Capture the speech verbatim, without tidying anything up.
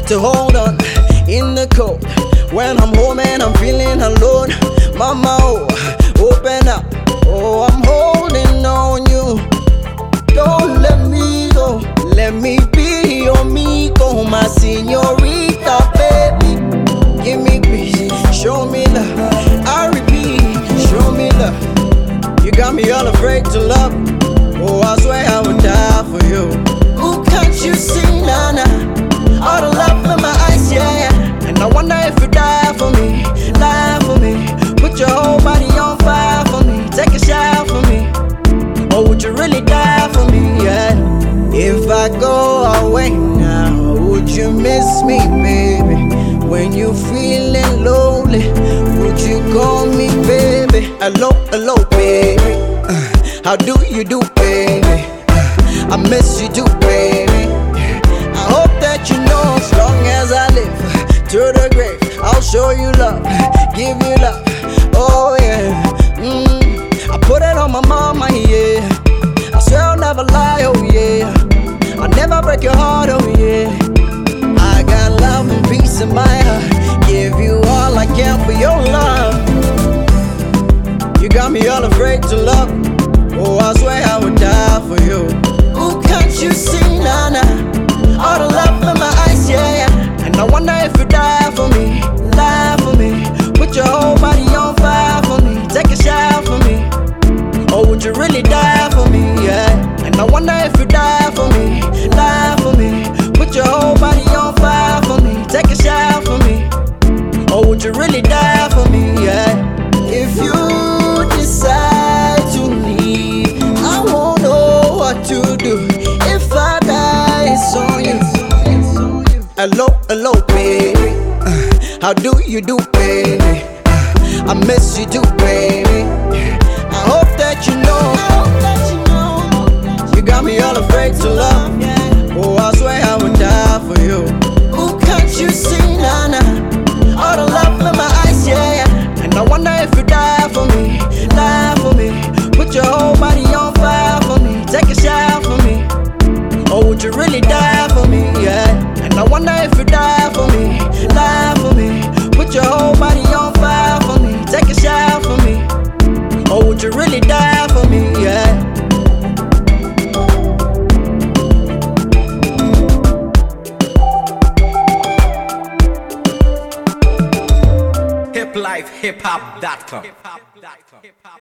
to hold on in the cold. When I'm home and I'm feeling alone, mama, oh, open up. Oh, I'm holding on you. Don't let me go. Let me be your amigo, my señorita, baby. Give me peace, show me love. I repeat, show me love. You got me all afraid to love. Oh, I swear I would die for you. Ooh, can't you see, Nana? All the love in my eyes, yeah. And I wonder if you die for me, lie for me. Put your whole body on fire for me. Take a shot for me. Or would you really die for me, yeah? If I go away now, would you miss me, baby? When you feeling lonely, would you call me, baby? Hello, hello, baby. Uh, how do you do, baby? Uh, I miss you too, baby. I hope that you know, as long as I live to the grave, I'll show you love, give you love. Oh yeah, mm, I put it on my mama, yeah. I swear I'll never lie, oh yeah. I'll never break your heart, oh yeah. I got love and peace in my heart. Give you all I can for your love. You got me all afraid to love. Oh, I swear I would die for you. Ooh, can't you see, Nana? All the love in my eyes, yeah. And I wonder if you die for me, lie for me. Put your whole body on fire for me. Take a shot for me. Or would you really die for me, yeah? And I wonder if you die for me, lie for me. Put your whole body on fire for me. Take a shot for me. Or would you really die for me, yeah? If you decide to leave, I won't know what to do. If I die, it's on you. Hello, hello, baby. Uh, how do you do, baby? Uh, I miss you too, baby. I hope that you know. You got me all afraid to love. Oh, I swear I would die for you. Ooh, can't you see, Nana? All the love in my eyes, yeah. And I wonder if you die for me, lie for me. Put your whole body on fire for me. Take a shot for me. Or would you really die for me, yeah? And I wonder if you die for me, lie for me. Put your whole body on fire for me. Take a shot for me. Or would you really die for me, yeah? hip life hip hop dot com